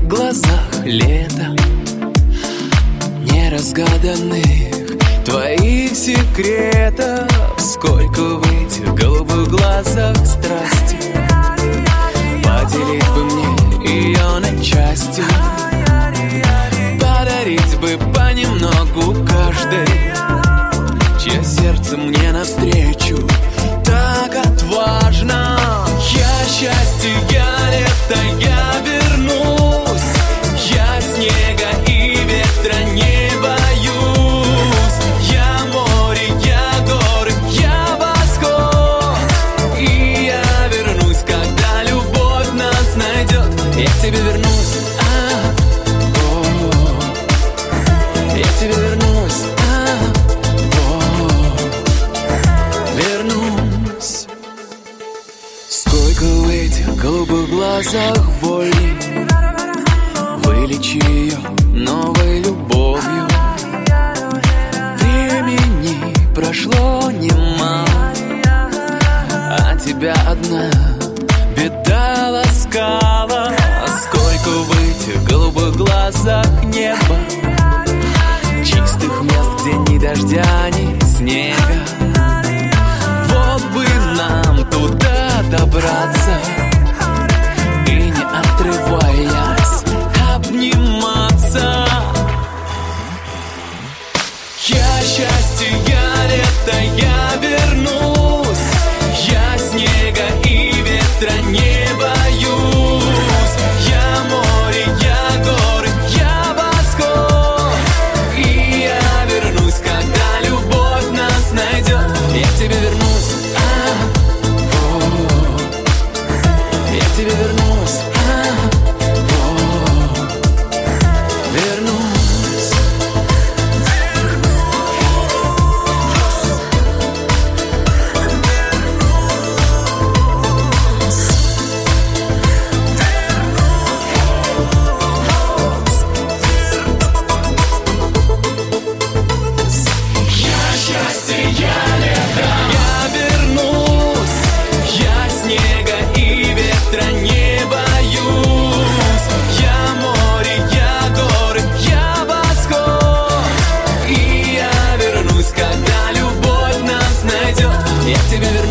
глазах лето неразгаданных твоих секретов. Сколько в этих голубых глазах страсти. Поделить бы мне ее на части, подарить бы понемногу каждой, чье сердце мне навстречу так отважно. Я счастье, я лето, я вернусь. Я снега и ветра не боюсь. Я море, я горы, я восход. И я вернусь, когда любовь нас найдет. Я к тебе вернусь, я к тебе вернусь, вернусь. Сколько в этих голубых глазах боли. Вылечи ее новой любовью. Времени прошло немало, а тебя одна беда ласкала. Сколько в этих голубых глазах неба, чистых мест, где ни дождя, ни снега. Вот бы нам туда добраться и, не отрываясь, обниматься. Я счастье, я лето, я вернусь. Я снега и ветра не боюсь. Я море, я горы, я восход. И я вернусь, когда любовь нас найдет. Я к тебе вернусь, я к тебе вернусь, вернусь. Я к тебе вернусь.